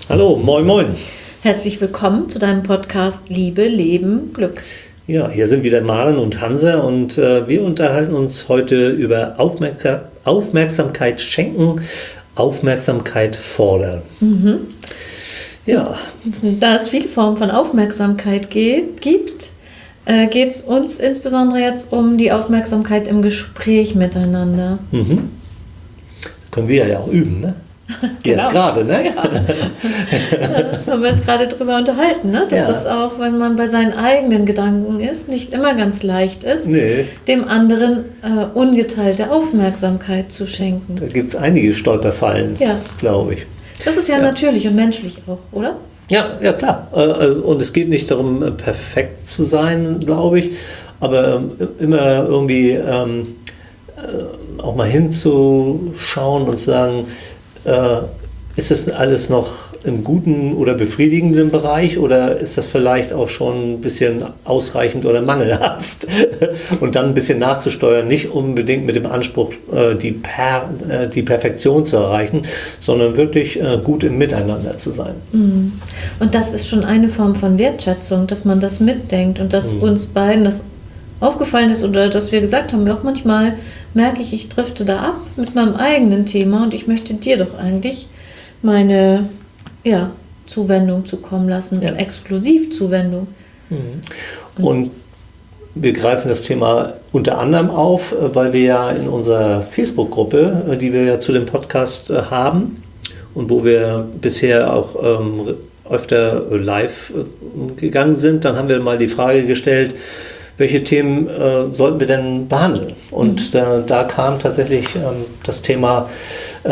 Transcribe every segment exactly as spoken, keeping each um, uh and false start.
Hallo, moin moin. Herzlich willkommen zu deinem Podcast Liebe, Leben, Glück. Ja, hier sind wieder Maren und Hansa und äh, wir unterhalten uns heute über Aufmerk- Aufmerksamkeit schenken, Aufmerksamkeit fordern. Mhm. Ja. Da es viele Formen von Aufmerksamkeit geht, gibt, äh, geht es uns insbesondere jetzt um die Aufmerksamkeit im Gespräch miteinander. Mhm. Können wir ja auch üben, ne? Genau. Jetzt gerade, ne? Ja. Da haben wir uns gerade drüber unterhalten, ne? Dass Ja. das auch, wenn man bei seinen eigenen Gedanken ist, nicht immer ganz leicht ist, Nee. dem anderen äh, ungeteilte Aufmerksamkeit zu schenken. Da gibt es einige Stolperfallen, Ja. glaube ich. Das ist ja, Ja. natürlich und menschlich auch, oder? Ja, ja klar. Äh, Und es geht nicht darum, äh, perfekt zu sein, glaube ich, aber ähm, immer irgendwie ähm, äh, auch mal hinzuschauen und zu sagen, äh, ist das alles noch im guten oder befriedigenden Bereich oder ist das vielleicht auch schon ein bisschen ausreichend oder mangelhaft? Und dann ein bisschen nachzusteuern, nicht unbedingt mit dem Anspruch, äh, die, per, äh, die Perfektion zu erreichen, sondern wirklich äh, gut im Miteinander zu sein. Mhm. Und das ist schon eine Form von Wertschätzung, dass man das mitdenkt und dass Mhm. uns beiden das aufgefallen ist oder dass wir gesagt haben, ja, auch manchmal merke ich, ich drifte da ab mit meinem eigenen Thema und ich möchte dir doch eigentlich meine ja, Zuwendung zukommen lassen, Ja. Exklusivzuwendung. Mhm. Und wir greifen das Thema unter anderem auf, äh, weil wir ja in unserer Facebook-Gruppe, äh, die wir ja zu dem Podcast äh, haben und wo wir bisher auch ähm, öfter live äh, gegangen sind, dann haben wir mal die Frage gestellt, welche Themen äh, sollten wir denn behandeln? Und Mhm. äh, da kam tatsächlich ähm, das Thema äh,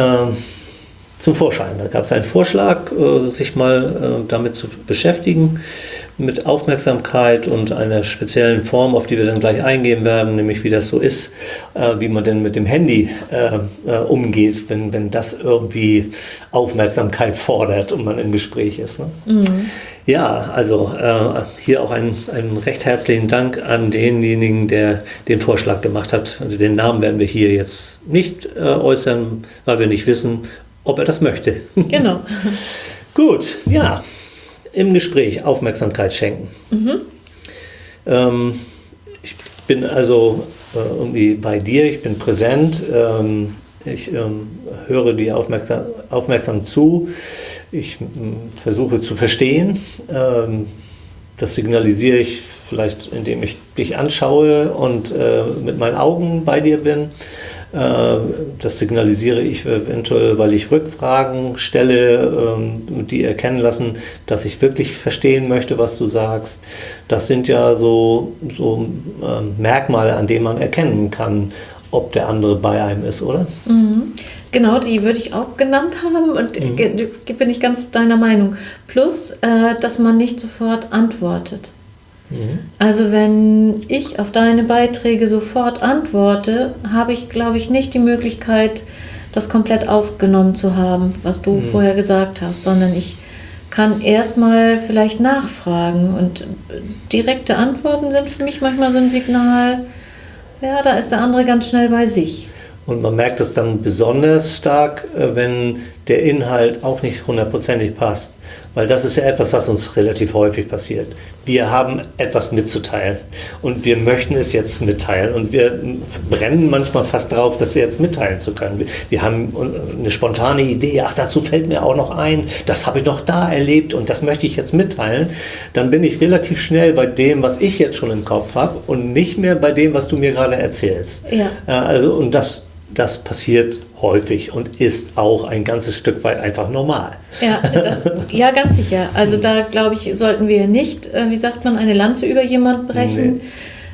zum Vorschein. Da gab es einen Vorschlag, äh, sich mal äh, damit zu beschäftigen, mit Aufmerksamkeit und einer speziellen Form, auf die wir dann gleich eingehen werden, nämlich wie das so ist, äh, wie man denn mit dem Handy äh, äh, umgeht, wenn, wenn das irgendwie Aufmerksamkeit fordert und man im Gespräch ist. Ne? Mhm. Ja, also äh, hier auch einen, einen recht herzlichen Dank an denjenigen, der den Vorschlag gemacht hat. Also den Namen werden wir hier jetzt nicht äh, äußern, weil wir nicht wissen, ob er das möchte. Genau. Gut, ja, im Gespräch Aufmerksamkeit schenken. Mhm. Ähm, ich bin also äh, irgendwie bei dir, ich bin präsent, ähm, ich ähm, höre dir aufmerksam, aufmerksam zu, ich m, versuche zu verstehen, ähm, das signalisiere ich vielleicht, indem ich dich anschaue und äh, mit meinen Augen bei dir bin. Äh, das signalisiere ich eventuell, weil ich Rückfragen stelle, ähm, die erkennen lassen, dass ich wirklich verstehen möchte, was du sagst. Das sind ja so, so ähm, Merkmale, an denen man erkennen kann, ob der andere bei einem ist, oder? Mhm. Genau, die würde ich auch genannt haben und Mhm. ge- bin ich ganz deiner Meinung. Plus, äh, dass man nicht sofort antwortet. Mhm. Also wenn ich auf deine Beiträge sofort antworte, habe ich, glaube ich, nicht die Möglichkeit, das komplett aufgenommen zu haben, was du Mhm. vorher gesagt hast, sondern ich kann erstmal vielleicht nachfragen und äh, direkte Antworten sind für mich manchmal so ein Signal, ja, da ist der andere ganz schnell bei sich. Und man merkt es dann besonders stark, äh, wenn der Inhalt auch nicht hundertprozentig passt. Weil das ist ja etwas, was uns relativ häufig passiert. Wir haben etwas mitzuteilen und wir möchten es jetzt mitteilen und wir brennen manchmal fast drauf, das jetzt mitteilen zu können. Wir, wir haben eine spontane Idee, ach, dazu fällt mir auch noch ein, das habe ich noch da erlebt und das möchte ich jetzt mitteilen. Dann bin ich relativ schnell bei dem, was ich jetzt schon im Kopf habe und nicht mehr bei dem, was du mir gerade erzählst. Ja. Äh, Also, und das Das passiert häufig und ist auch ein ganzes Stück weit einfach normal. Ja, das, ja, ganz sicher. Also da, glaube ich, sollten wir nicht, äh, wie sagt man, eine Lanze über jemand brechen. Nee.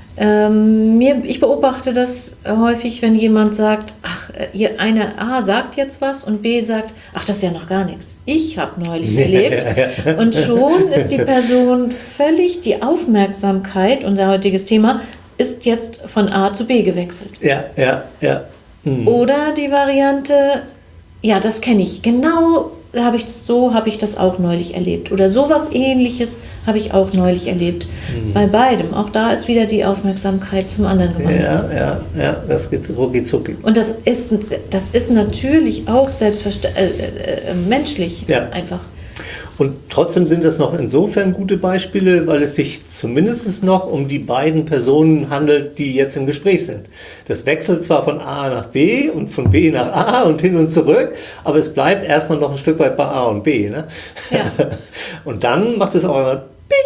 Ähm, mir, ich beobachte das häufig, wenn jemand sagt, ach, äh, eine A sagt jetzt was und B sagt, ach, das ist ja noch gar nichts. Ich habe neulich erlebt. Und schon ist die Person völlig, die Aufmerksamkeit, unser heutiges Thema, ist jetzt von A zu B gewechselt. Ja, ja, ja. Mhm. Oder die Variante, ja, das kenne ich. Genau habe ich so habe ich das auch neulich erlebt. Oder sowas Ähnliches habe ich auch neulich erlebt. Mhm. Bei beidem. Auch da ist wieder die Aufmerksamkeit zum anderen gewandert. Ja, ja, ja, das geht rucki zucki. Und das ist, das ist natürlich auch selbstverständlich äh, äh, menschlich Ja. einfach. Und trotzdem sind das noch insofern gute Beispiele, weil es sich zumindest noch um die beiden Personen handelt, die jetzt im Gespräch sind. Das wechselt zwar von A nach B und von B nach A und hin und zurück, aber es bleibt erstmal noch ein Stück weit bei A und B. Ne? Ja. Und dann macht es auch einmal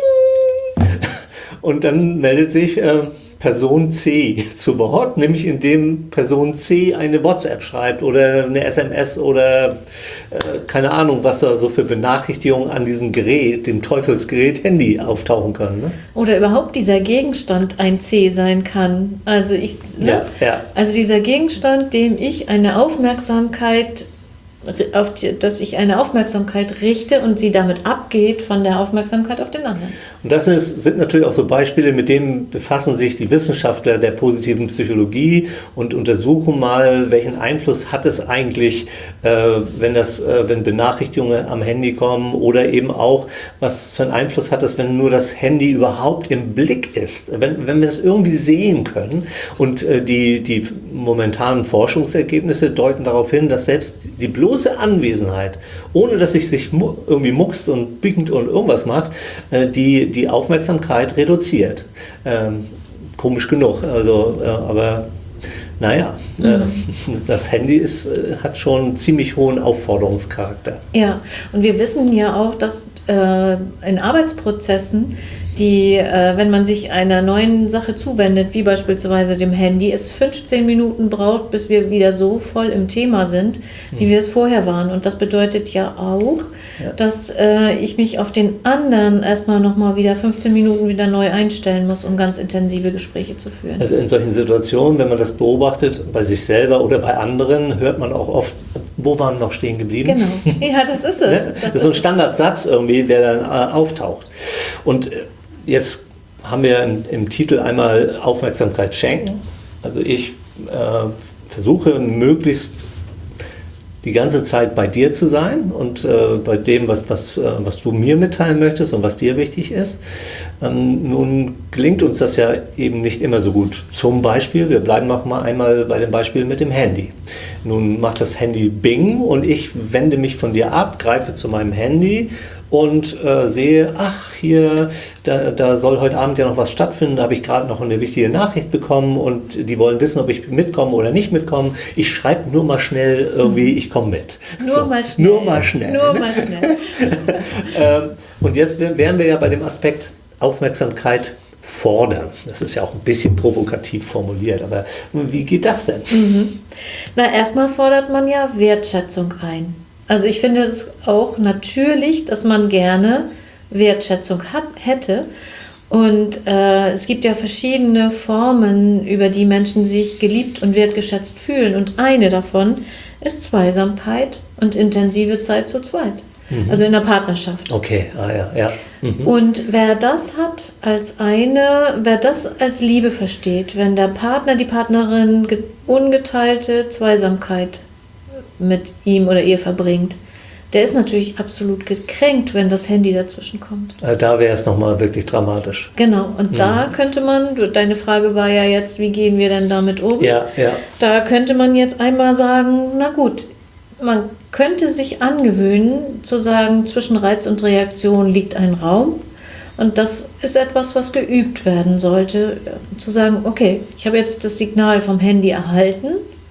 Bing! Und dann meldet sich äh, Person C zu Wort, nämlich indem Person C eine WhatsApp schreibt oder eine S M S oder äh, keine Ahnung, was da so für Benachrichtigungen an diesem Gerät, dem Teufelsgerät Handy auftauchen können. Ne? Oder überhaupt dieser Gegenstand ein C sein kann. Also, ich, ne? ja, ja. also dieser Gegenstand, dem ich eine Aufmerksamkeit auf die, dass ich eine Aufmerksamkeit richte und sie damit abgeht von der Aufmerksamkeit auf den anderen. Und das ist, sind natürlich auch so Beispiele, mit denen befassen sich die Wissenschaftler der positiven Psychologie und untersuchen mal, welchen Einfluss hat es eigentlich, äh, wenn, das, äh, wenn Benachrichtigungen am Handy kommen oder eben auch, was für einen Einfluss hat es, wenn nur das Handy überhaupt im Blick ist, wenn, wenn wir es irgendwie sehen können. Und äh, die, die momentanen Forschungsergebnisse deuten darauf hin, dass selbst die bloße Anwesenheit, ohne dass sich sich mu- irgendwie muckst und biegt und irgendwas macht, äh, die die Aufmerksamkeit reduziert. Ähm, komisch genug, also, äh, aber naja, mhm. äh, das Handy ist, äh, hat schon einen ziemlich hohen Aufforderungscharakter. Ja, und wir wissen ja auch, dass äh, in Arbeitsprozessen, die, äh, wenn man sich einer neuen Sache zuwendet, wie beispielsweise dem Handy, es fünfzehn Minuten braucht, bis wir wieder so voll im Thema sind, wie mhm. wir es vorher waren. Und das bedeutet ja auch, ja. dass äh, ich mich auf den anderen erstmal nochmal wieder fünfzehn Minuten wieder neu einstellen muss, um ganz intensive Gespräche zu führen. Also in solchen Situationen, wenn man das beobachtet, bei sich selber oder bei anderen, hört man auch oft, wo waren wir noch stehen geblieben? Genau, ja, das ist es. Das, das ist so ein Standardsatz irgendwie, der dann äh, auftaucht. Und äh, jetzt haben wir im, im Titel einmal Aufmerksamkeit schenken. Also ich äh, versuche möglichst die ganze Zeit bei dir zu sein und äh, bei dem, was, was, äh, was du mir mitteilen möchtest und was dir wichtig ist. Ähm, nun gelingt uns das ja eben nicht immer so gut. Zum Beispiel, wir bleiben noch mal einmal bei dem Beispiel mit dem Handy. Nun macht das Handy Bing und ich wende mich von dir ab, greife zu meinem Handy und äh, sehe, ach, hier, da, da soll heute Abend ja noch was stattfinden, da habe ich gerade noch eine wichtige Nachricht bekommen und die wollen wissen, ob ich mitkomme oder nicht mitkomme. Ich schreibe nur mal schnell irgendwie, ich komme mit. Nur so, mal schnell. Nur mal schnell. Nur ne? mal schnell. ähm, und jetzt wären wir ja bei dem Aspekt Aufmerksamkeit fordern. Das ist ja auch ein bisschen provokativ formuliert, aber wie geht das denn? Mhm. Na, erstmal fordert man ja Wertschätzung ein. Also ich finde es auch natürlich, dass man gerne Wertschätzung hat, hätte. Und äh, es gibt ja verschiedene Formen, über die Menschen sich geliebt und wertgeschätzt fühlen. Und eine davon ist Zweisamkeit und intensive Zeit zu zweit. Mhm. Also in der Partnerschaft. Okay, ah ja, ja. Mhm. Und wer das hat als eine, wer das als Liebe versteht, wenn der Partner, die Partnerin ge- ungeteilte Zweisamkeit mit ihm oder ihr verbringt, der ist natürlich absolut gekränkt, wenn das Handy dazwischen kommt. Da wäre es nochmal wirklich dramatisch. Genau, und mhm. da könnte man, deine Frage war ja jetzt, wie gehen wir denn damit um? Ja, ja. Da könnte man jetzt einmal sagen, na gut, man könnte sich angewöhnen, zu sagen, zwischen Reiz und Reaktion liegt ein Raum. Und das ist etwas, was geübt werden sollte, zu sagen, okay, ich habe jetzt das Signal vom Handy erhalten,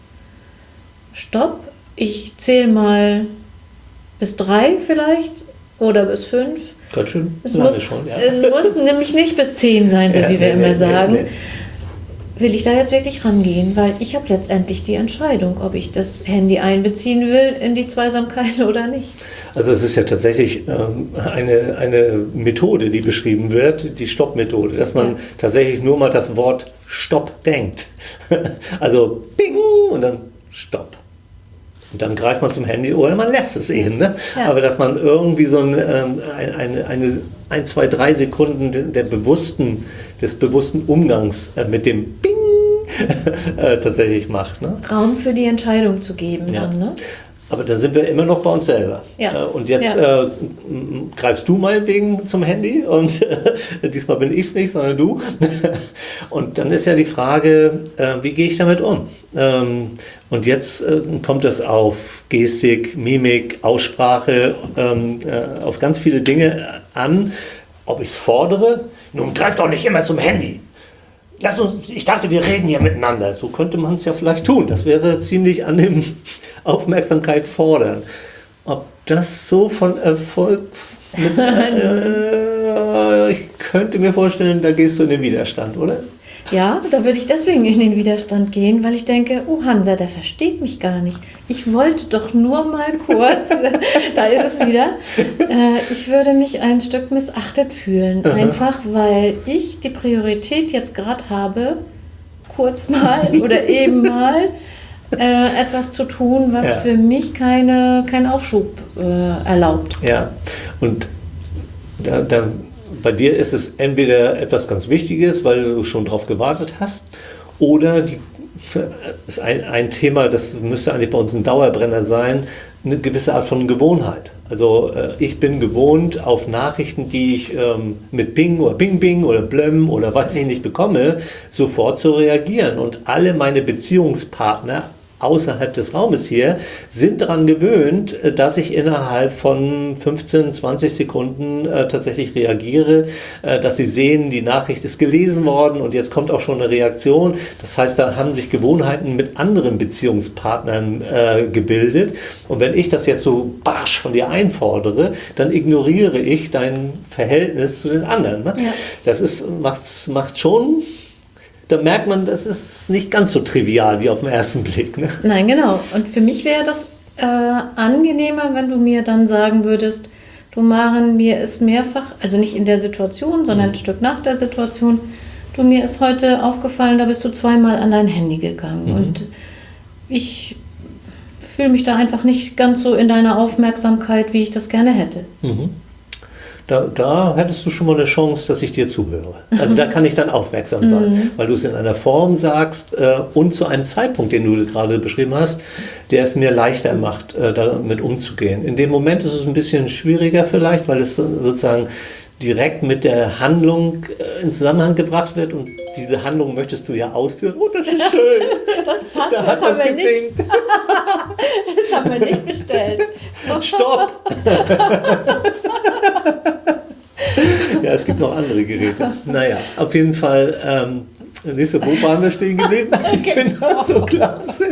stopp, ich zähle mal bis drei vielleicht oder bis fünf. Ganz schön. Es muss, schon, ja. muss nämlich nicht bis zehn sein, so ja, wie wir nee, immer nee, sagen. Nee, nee. Will ich da jetzt wirklich rangehen? Weil ich habe letztendlich die Entscheidung, ob ich das Handy einbeziehen will in die Zweisamkeit oder nicht. Also es ist ja tatsächlich ähm, eine, eine Methode, die beschrieben wird, die Stopp-Methode, dass man ja. tatsächlich nur mal das Wort Stopp denkt. Also Bing und dann Stopp. Und dann greift man zum Handy oder man lässt es eben. Ne? Ja. Aber dass man irgendwie so ein, ähm, eine, eine, ein, zwei, drei Sekunden der bewussten, des bewussten Umgangs äh, mit dem Bing äh, tatsächlich macht. Ne? Raum für die Entscheidung zu geben ja. dann, ne? Aber da sind wir immer noch bei uns selber. Ja. Und jetzt ja. äh, greifst du meinetwegen zum Handy und äh, diesmal bin ich es nicht, sondern du. Und dann ist ja die Frage, äh, wie gehe ich damit um? Ähm, und jetzt äh, kommt es auf Gestik, Mimik, Aussprache, ähm, äh, auf ganz viele Dinge an, ob ich es fordere. Nun greif doch nicht immer zum Handy. Lass uns, ich dachte, wir reden hier miteinander. So könnte man es ja vielleicht tun. Das wäre ziemlich an dem Aufmerksamkeit fordern. Ob das so von Erfolg mit, äh, ich könnte mir vorstellen, da gehst du in den Widerstand, oder? Ja, da würde ich deswegen in den Widerstand gehen, weil ich denke, oh Hansa, der versteht mich gar nicht. Ich wollte doch nur mal kurz, da ist es wieder, äh, ich würde mich ein Stück missachtet fühlen. Aha. Einfach, weil ich die Priorität jetzt gerade habe, kurz mal oder eben mal äh, etwas zu tun, was ja. für mich keine, keinen Aufschub äh, erlaubt. Ja, und da, da bei dir ist es entweder etwas ganz Wichtiges, weil du schon drauf gewartet hast, oder die, ist ein, ein Thema, das müsste eigentlich bei uns ein Dauerbrenner sein, eine gewisse Art von Gewohnheit. Also äh, ich bin gewohnt, auf Nachrichten, die ich ähm, mit Bing oder Bing Bing oder Blöm oder weiß ich nicht bekomme, sofort zu reagieren. Und alle meine Beziehungspartner außerhalb des Raumes hier sind daran gewöhnt, dass ich innerhalb von fünfzehn, zwanzig Sekunden äh, tatsächlich reagiere, äh, dass sie sehen, die Nachricht ist gelesen worden und jetzt kommt auch schon eine Reaktion. Das heißt, da haben sich Gewohnheiten mit anderen Beziehungspartnern äh, gebildet. Und wenn ich das jetzt so barsch von dir einfordere, dann ignoriere ich dein Verhältnis zu den anderen. Ne? Ja. Das ist, macht's, macht schon... Da merkt man, das ist nicht ganz so trivial wie auf den ersten Blick. Ne? Nein, genau. Und für mich wäre das äh, angenehmer, wenn du mir dann sagen würdest, du Maren, mir ist mehrfach, also nicht in der Situation, sondern mhm. ein Stück nach der Situation, du, mir ist heute aufgefallen, da bist du zweimal an dein Handy gegangen. Mhm. Und ich fühle mich da einfach nicht ganz so in deiner Aufmerksamkeit, wie ich das gerne hätte. Mhm. Da, da hättest du schon mal eine Chance, dass ich dir zuhöre. Also da kann ich dann aufmerksam sein, mhm. weil du es in einer Form sagst äh, und zu einem Zeitpunkt, den du gerade beschrieben hast, der es mir leichter macht, äh, damit umzugehen. In dem Moment ist es ein bisschen schwieriger vielleicht, weil es sozusagen direkt mit der Handlung äh, in Zusammenhang gebracht wird und diese Handlung möchtest du ja ausführen. Oh, das ist schön. Das passt, da das, haben wir nicht. Das haben wir nicht bestellt. Stopp! Ja, es gibt noch andere Geräte. Naja, auf jeden Fall, ähm, siehst du, wo waren wir stehen geblieben? Ich finde das so klasse.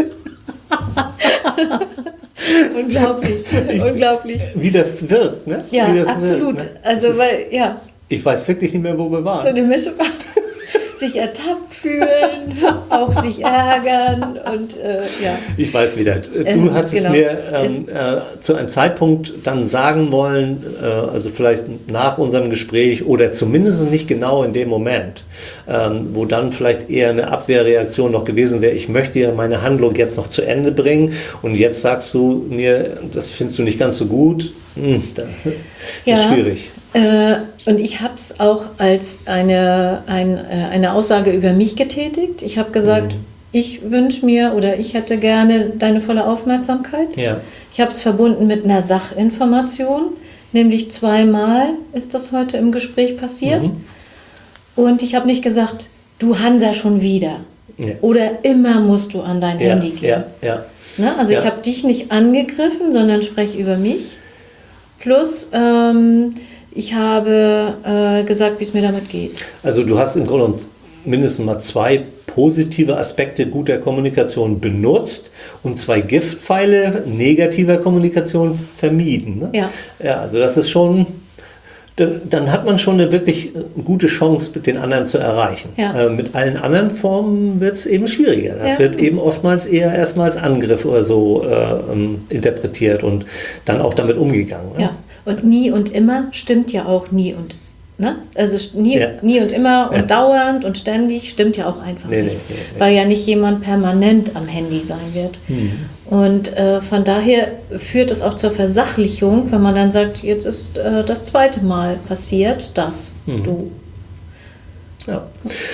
Unglaublich, ich, unglaublich. Wie das wirkt, ne? Ja, wie das absolut. Wirkt, ne? Also, ist, weil, ja. Ich weiß wirklich nicht mehr, wo wir waren. So eine Mischung. Sich ertappt fühlen, auch sich ärgern und äh, ja. Ich weiß wieder. Du ähm, hast genau. es mir ähm, äh, zu einem Zeitpunkt dann sagen wollen, äh, also vielleicht nach unserem Gespräch oder zumindest nicht genau in dem Moment, ähm, wo dann vielleicht eher eine Abwehrreaktion noch gewesen wäre, ich möchte ja meine Handlung jetzt noch zu Ende bringen und jetzt sagst du mir, das findest du nicht ganz so gut. Hm, das ja. ist schwierig. Äh, und ich habe es auch als eine, ein, äh, eine Aussage über mich getätigt. Ich habe gesagt, mhm. ich wünsche mir oder ich hätte gerne deine volle Aufmerksamkeit. Ja. Ich habe es verbunden mit einer Sachinformation, nämlich zweimal ist das heute im Gespräch passiert. Mhm. Und ich habe nicht gesagt, du Hansa schon wieder. Ja. Oder immer musst du an dein ja. Handy gehen. Ja. Ja. Ne? Also ja. ich habe dich nicht angegriffen, sondern spreche über mich. Plus, ähm, ich habe äh, gesagt, wie es mir damit geht. Also du hast im Grunde mindestens mal zwei positive Aspekte guter Kommunikation benutzt und zwei Giftpfeile negativer Kommunikation vermieden. Ne? Ja. Ja, also das ist schon, dann hat man schon eine wirklich gute Chance, den anderen zu erreichen. Ja. Äh, mit allen anderen Formen wird es eben schwieriger. Das ja. wird eben oftmals eher erstmal als Angriff oder so äh, interpretiert und dann auch damit umgegangen. Ne? Ja. Und nie und immer stimmt ja auch nie und ne? Also nie, ja. nie und immer und ja. dauernd und ständig stimmt ja auch einfach nee, nicht. Nee, nee, nee. Weil ja nicht jemand permanent am Handy sein wird. Mhm. Und äh, von daher führt es auch zur Versachlichung, wenn man dann sagt, jetzt ist äh, das zweite Mal passiert, dass mhm. du. Ja.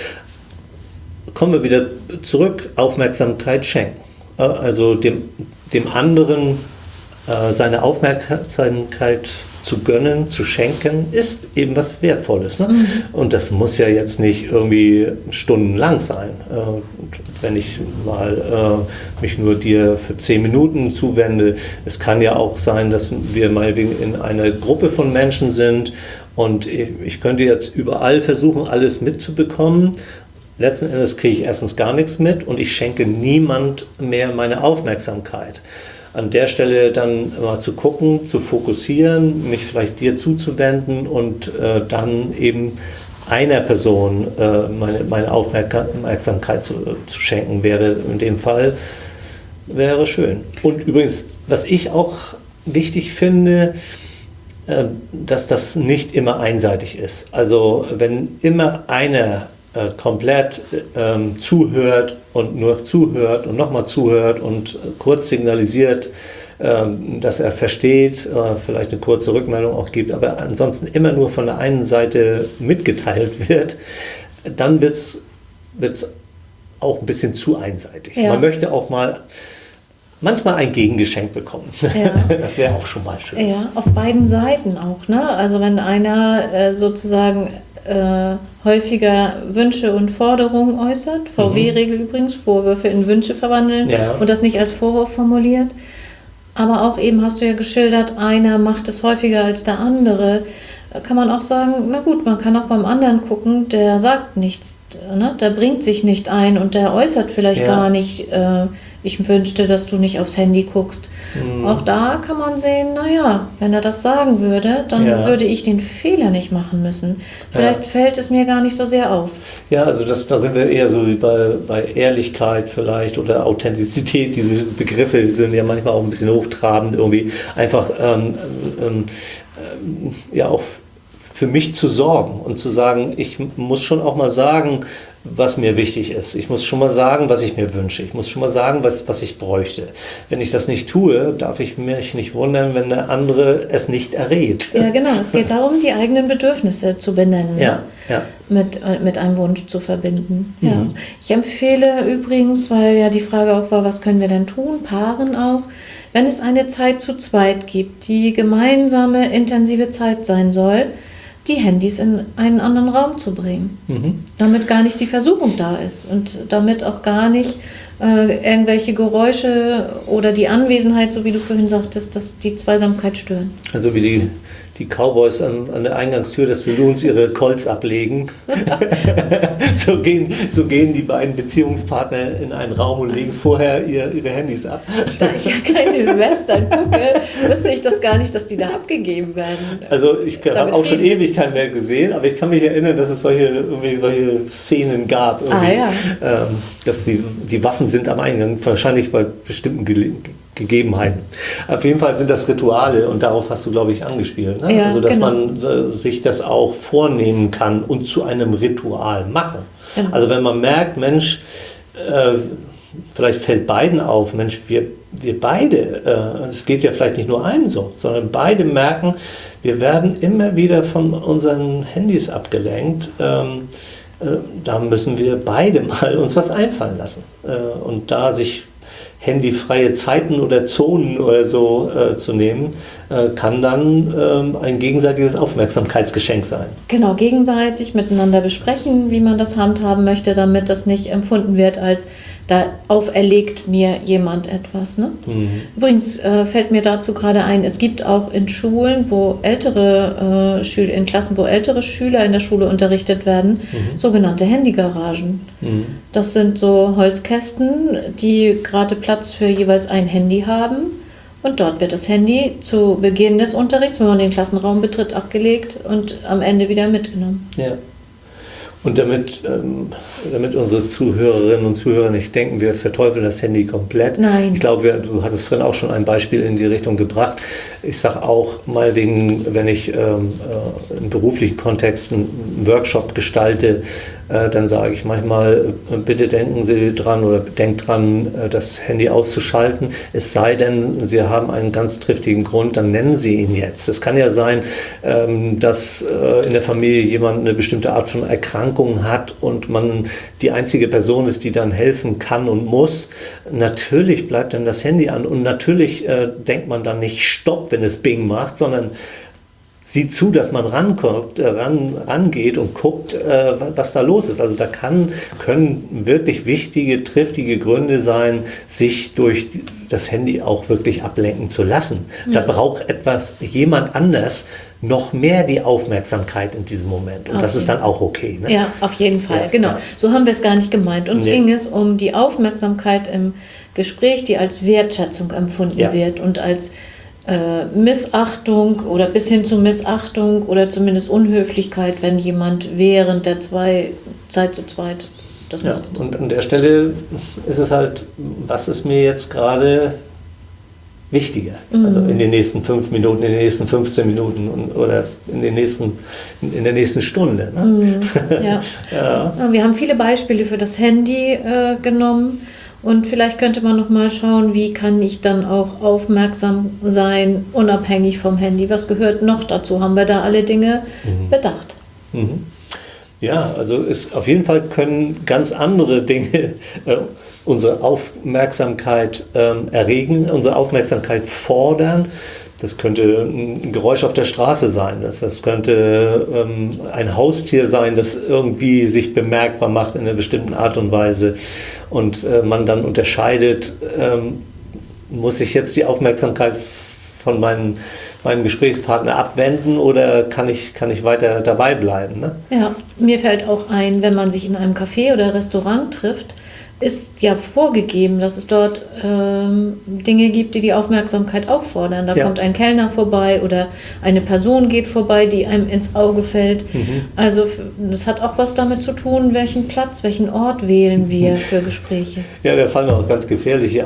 Kommen wir wieder zurück, Aufmerksamkeit schenken. Also dem, dem anderen äh, seine Aufmerksamkeit zu gönnen, zu schenken, ist eben was Wertvolles. Ne? Mhm. Und das muss ja jetzt nicht irgendwie stundenlang sein. Äh, wenn ich mal äh, mich nur dir für zehn Minuten zuwende, es kann ja auch sein, dass wir meinetwegen in einer Gruppe von Menschen sind und ich, ich könnte jetzt überall versuchen, alles mitzubekommen. Letzten Endes kriege ich erstens gar nichts mit und ich schenke niemand mehr meine Aufmerksamkeit. An der Stelle dann mal zu gucken, zu fokussieren, mich vielleicht dir zuzuwenden und äh, dann eben einer Person äh, meine, meine Aufmerksamkeit zu, zu schenken, wäre in dem Fall wäre schön. Und übrigens, was ich auch wichtig finde, äh, dass das nicht immer einseitig ist. Also wenn immer einer äh, komplett äh, zuhört und nur zuhört und nochmal zuhört und kurz signalisiert, dass er versteht, vielleicht eine kurze Rückmeldung auch gibt, aber ansonsten immer nur von der einen Seite mitgeteilt wird, dann wird es auch ein bisschen zu einseitig. Ja. Man möchte auch mal manchmal ein Gegengeschenk bekommen. Ja. Das wäre auch schon mal schön. Ja, auf beiden Seiten auch. Ne? Also wenn einer äh, sozusagen äh, häufiger Wünsche und Forderungen äußert, V W-Regel mhm. übrigens, Vorwürfe in Wünsche verwandeln ja. und das nicht als Vorwurf formuliert, aber auch eben hast du ja geschildert, einer macht es häufiger als der andere. Kann man auch sagen, na gut, man kann auch beim anderen gucken, der sagt nichts, ne? Der bringt sich nicht ein und der äußert vielleicht ja. gar nicht, äh, ich wünschte, dass du nicht aufs Handy guckst. Mhm. Auch da kann man sehen, naja, wenn er das sagen würde, dann ja. würde ich den Fehler nicht machen müssen. Vielleicht ja. fällt es mir gar nicht so sehr auf. Ja, also das, da sind wir eher so wie bei, bei Ehrlichkeit vielleicht oder Authentizität. Diese Begriffe die sind ja manchmal auch ein bisschen hochtrabend, irgendwie einfach ähm, ähm, ähm, ja auch für mich zu sorgen und zu sagen, ich muss schon auch mal sagen, was mir wichtig ist. Ich muss schon mal sagen, was ich mir wünsche. Ich muss schon mal sagen, was, was ich bräuchte. Wenn ich das nicht tue, darf ich mich nicht wundern, wenn der andere es nicht errät. Ja, genau. Es geht darum, die eigenen Bedürfnisse zu benennen. Ja, ja. Mit, mit einem Wunsch zu verbinden. Mhm. Ja. Ich empfehle übrigens, weil ja die Frage auch war, was können wir denn tun, Paaren auch, wenn es eine Zeit zu zweit gibt, die gemeinsame, intensive Zeit sein soll, die Handys in einen anderen Raum zu bringen, mhm. damit gar nicht die Versuchung da ist und damit auch gar nicht äh, irgendwelche Geräusche oder die Anwesenheit, so wie du vorhin sagtest, dass die Zweisamkeit stören. Also wie die, die Cowboys an, an der Eingangstür des Saloons ihre Colts ablegen. so, gehen, so gehen die beiden Beziehungspartner in einen Raum und legen vorher ihr, ihre Handys ab. Da ich ja keine Western gucke, wusste ich das gar nicht, dass die da abgegeben werden. Also ich habe auch schon ewig keinen mehr gesehen, aber ich kann mich erinnern, dass es solche, irgendwie solche Szenen gab. Ah, ja. ähm, dass die, die Waffen sind am Eingang, wahrscheinlich bei bestimmten Ge- Gegebenheiten. Auf jeden Fall sind das Rituale und darauf hast du, glaube ich, angespielt. Ne? Ja, also, dass genau. man äh, sich das auch vornehmen kann und zu einem Ritual machen. Genau. Also wenn man merkt, Mensch, äh, vielleicht fällt beiden auf, Mensch, wir, wir beide, es äh, geht ja vielleicht nicht nur einem so, sondern beide merken, wir werden immer wieder von unseren Handys abgelenkt. Ähm, äh, da müssen wir beide mal uns was einfallen lassen. Äh, und da sich handyfreie Zeiten oder Zonen oder so äh, zu nehmen, äh, kann dann ähm, ein gegenseitiges Aufmerksamkeitsgeschenk sein. Genau, gegenseitig miteinander besprechen, wie man das handhaben möchte, damit das nicht empfunden wird, als da auferlegt mir jemand etwas. Ne? Mhm. Übrigens äh, fällt mir dazu gerade ein, es gibt auch in Schulen, wo ältere äh, Schüler, in Klassen, wo ältere Schüler in der Schule unterrichtet werden, mhm. sogenannte Handygaragen. Mhm. Das sind so Holzkästen, die gerade Platz für jeweils ein Handy haben. Und dort wird das Handy zu Beginn des Unterrichts, wenn man den Klassenraum betritt, abgelegt und am Ende wieder mitgenommen. Ja. Und damit, ähm, damit unsere Zuhörerinnen und Zuhörer nicht denken, wir verteufeln das Handy komplett. Nein. Ich glaube, wir, du hattest vorhin auch schon ein Beispiel in die Richtung gebracht. Ich sage auch mal wegen, wenn ich ähm, äh, in beruflichen Kontexten einen Workshop gestalte, äh, dann sage ich manchmal, äh, bitte denken Sie dran oder denkt dran, äh, das Handy auszuschalten. Es sei denn, Sie haben einen ganz triftigen Grund, dann nennen Sie ihn jetzt. Es kann ja sein, ähm, dass äh, in der Familie jemand eine bestimmte Art von Erkrankung Erkrankungen hat und man die einzige Person ist, die dann helfen kann und muss, natürlich bleibt dann das Handy an und natürlich äh, denkt man dann nicht Stopp, wenn es Bing macht, sondern sieht zu, dass man ranguckt, äh, ran, rangeht und guckt, äh, was da los ist. Also da kann, können wirklich wichtige, triftige Gründe sein, sich durch das Handy auch wirklich ablenken zu lassen. Ja. Da braucht etwas, jemand anders noch mehr die Aufmerksamkeit in diesem Moment. Und auf das ist dann auch okay. Ne? Ja, auf jeden Fall, ja, genau. Ja. So haben wir es gar nicht gemeint. Uns nee. ging es um die Aufmerksamkeit im Gespräch, die als Wertschätzung empfunden ja. wird und als äh, Missachtung oder bis hin zu Missachtung oder zumindest Unhöflichkeit, wenn jemand während der zwei, Zeit zu zweit das ja, nutzt. Und an der Stelle ist es halt, was ist mir jetzt gerade wichtiger, mhm. also in den nächsten fünf Minuten, in den nächsten fünfzehn Minuten und, oder in, den nächsten, in der nächsten Stunde. Ne? Mhm. Ja. ja. Ja, wir haben viele Beispiele für das Handy äh, genommen und vielleicht könnte man noch mal schauen, wie kann ich dann auch aufmerksam sein, unabhängig vom Handy. Was gehört noch dazu? Haben wir da alle Dinge mhm. bedacht? Mhm. Ja, also ist, auf jeden Fall können ganz andere Dinge äh, unsere Aufmerksamkeit ähm, erregen, unsere Aufmerksamkeit fordern. Das könnte ein Geräusch auf der Straße sein, das, das könnte ähm, ein Haustier sein, das irgendwie sich bemerkbar macht in einer bestimmten Art und Weise und äh, man dann unterscheidet, ähm, muss ich jetzt die Aufmerksamkeit von meinen meinem Gesprächspartner abwenden oder kann ich, kann ich weiter dabei bleiben? Ne? Ja, mir fällt auch ein, wenn man sich in einem Café oder Restaurant trifft, ist ja vorgegeben, dass es dort ähm, Dinge gibt, die die Aufmerksamkeit auch fordern. Da ja. kommt ein Kellner vorbei oder eine Person geht vorbei, die einem ins Auge fällt. Mhm. Also das hat auch was damit zu tun, welchen Platz, welchen Ort wählen wir für Gespräche. Ja, da fallen auch ganz gefährliche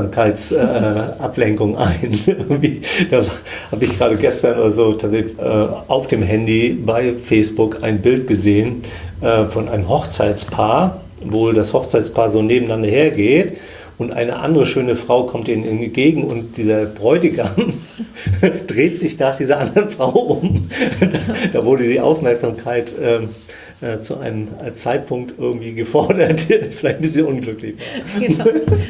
Aufmerksamkeitsablenkungen äh, ein. Da habe ich gerade gestern oder so tatsächlich äh, auf dem Handy bei Facebook ein Bild gesehen äh, von einem Hochzeitspaar, wo das Hochzeitspaar so nebeneinander hergeht und eine andere schöne Frau kommt ihnen entgegen und dieser Bräutigam dreht sich nach dieser anderen Frau um. Da wurde die Aufmerksamkeit ähm, äh, zu einem Zeitpunkt irgendwie gefordert, vielleicht ein bisschen unglücklich war. Genau.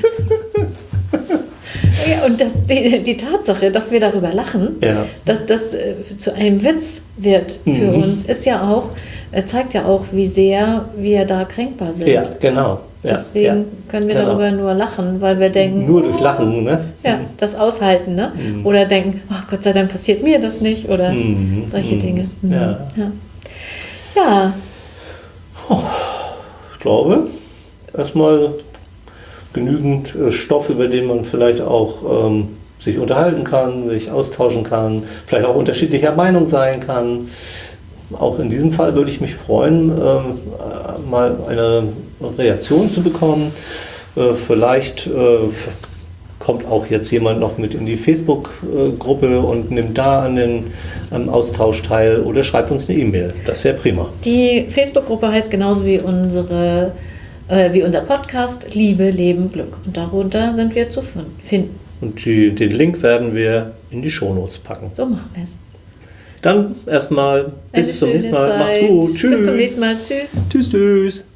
Ja, und das, die, die Tatsache, dass wir darüber lachen, ja. dass das äh, zu einem Witz wird für mhm. uns, ist ja auch, äh, zeigt ja auch, wie sehr wir da kränkbar sind. Ja, genau. Ja, Deswegen ja, können wir genau. darüber nur lachen, weil wir denken... Nur durch Lachen, ne? Ja, das aushalten, ne? Mhm. Oder denken, oh Gott sei Dank passiert mir das nicht, oder mhm. solche mhm. Dinge. Mhm. Ja. Ja. ja. Oh, ich glaube, erstmal genügend Stoff, über den man vielleicht auch ähm, sich unterhalten kann, sich austauschen kann, vielleicht auch unterschiedlicher Meinung sein kann. Auch in diesem Fall würde ich mich freuen, ähm, mal eine Reaktion zu bekommen. Äh, vielleicht äh, kommt auch jetzt jemand noch mit in die Facebook-Gruppe und nimmt da an den am Austausch teil oder schreibt uns eine E-Mail. Das wäre prima. Die Facebook-Gruppe heißt genauso wie unsere wie unser Podcast Liebe, Leben, Glück. Und darunter sind wir zu finden. Und die, den Link werden wir in die Shownotes packen. So machen wir es. Dann erstmal bis zum nächsten Mal. Zeit. Macht's gut. Tschüss. Bis zum nächsten Mal. Tschüss. Tschüss, tschüss.